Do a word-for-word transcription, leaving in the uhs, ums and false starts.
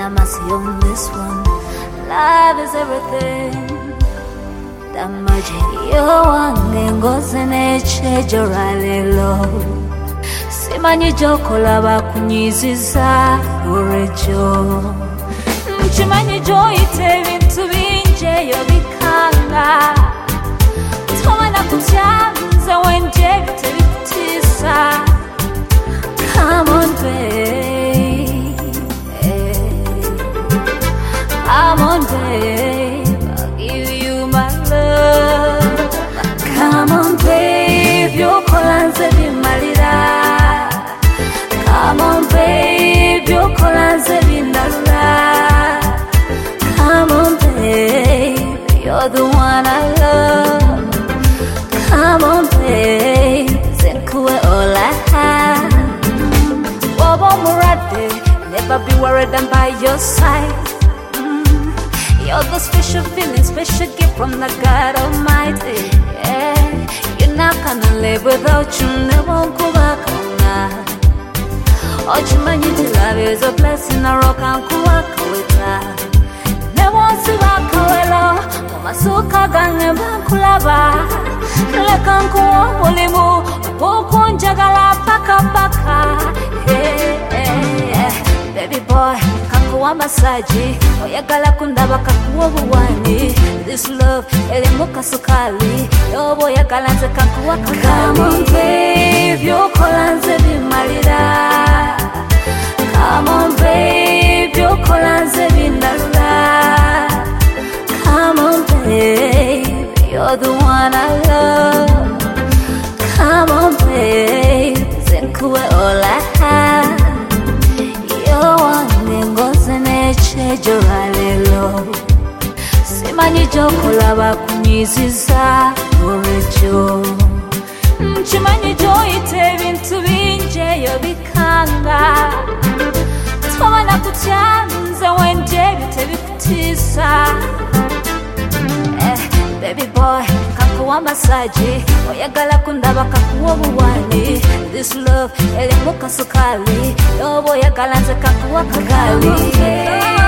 mercy on this one. Love is everything. Damaji yo wange ngoze nechejora lelo. Simanyi jokola bakunyiziza urejo. Nchimanyi jo ite bintu binje yo bikanga. Twana kutyanza wenje bite bitisa. Come on, babe. Come on, babe. I'll give you my love. Come on, babe. Your kolanze bimalira. Come on, babe. Your kolanze binalula. Come on, babe. You're the one I love. Come on, babe. Zenkuwe all I have. Never be worried, I'm by your side. Mm. You're the special feeling, special gift from the God Almighty. Yeah, you're not gonna live without you, never go back on that. All you man need to love is a blessing, a rock and walk with that. Never see back away, Mama Suka Gang Bankulaba. Lekanku Mulimu, Pokon Jagala Paka Paka. Baby boy, kakuwa masaji oyagala kundaba kakuwa buwani. This love, elimuka sukali yobo yagala nze kakuwa kakali. Come on babe, yokolanze bimalira. Come on babe, yokolanze binalula. Come on babe, you're the one I love. Come on babe, zenkuwe all I have. Joralelo simanyi jokola bakunyiziza urejo. Nchimanyi jo ite bintu binje yo bikanga. Twana kutyanza wenje bite bitisa. Eh, baby boy, kakuwa masaji oyagala kundaba kakuwa buwani. This love elimuka sukali yobo yagala nze kakuwa kakali.